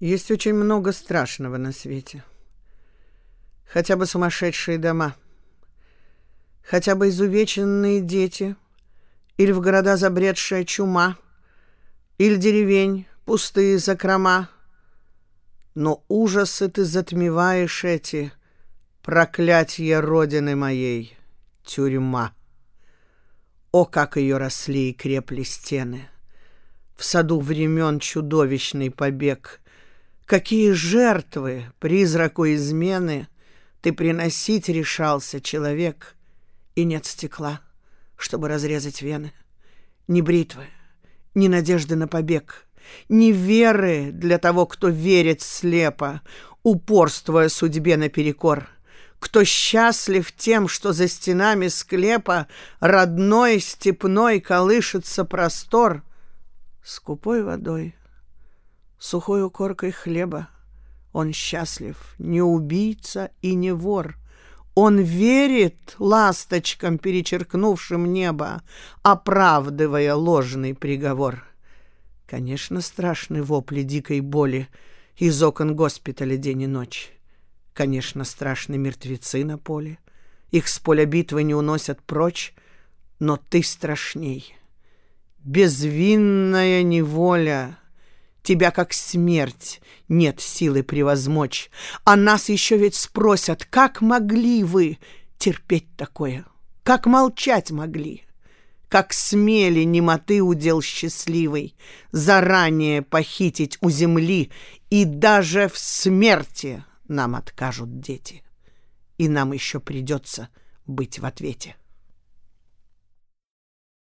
Есть очень много страшного на свете. Хотя бы сумасшедшие дома, хотя бы изувеченные дети, или в города забредшая чума, или деревень, пустые закрома. Но ужасы ты затмеваешь эти, проклятья родины моей, тюрьма. О, как ее росли и крепли стены! В саду времен чудовищный побег. Какие жертвы призраку измены ты приносить решался, человек, и нет стекла, чтобы разрезать вены. Ни бритвы, ни надежды на побег, ни веры для того, кто верит слепо, упорствуя судьбе наперекор, кто счастлив тем, что за стенами склепа родной степной колышется простор. Скупой водой, сухой коркой хлеба он счастлив, не убийца и не вор. Он верит ласточкам, перечеркнувшим небо, оправдывая ложный приговор. Конечно, страшны вопли дикой боли из окон госпиталя день и ночь. Конечно, страшны мертвецы на поле. Их с поля битвы не уносят прочь, но ты страшней. Безвинная неволя, тебя, как смерть, нет силы превозмочь. А нас еще ведь спросят, как могли вы терпеть такое? Как молчать могли? Как смели немоты удел счастливый заранее похитить у земли, и даже в смерти нам откажут дети, и нам еще придется быть в ответе.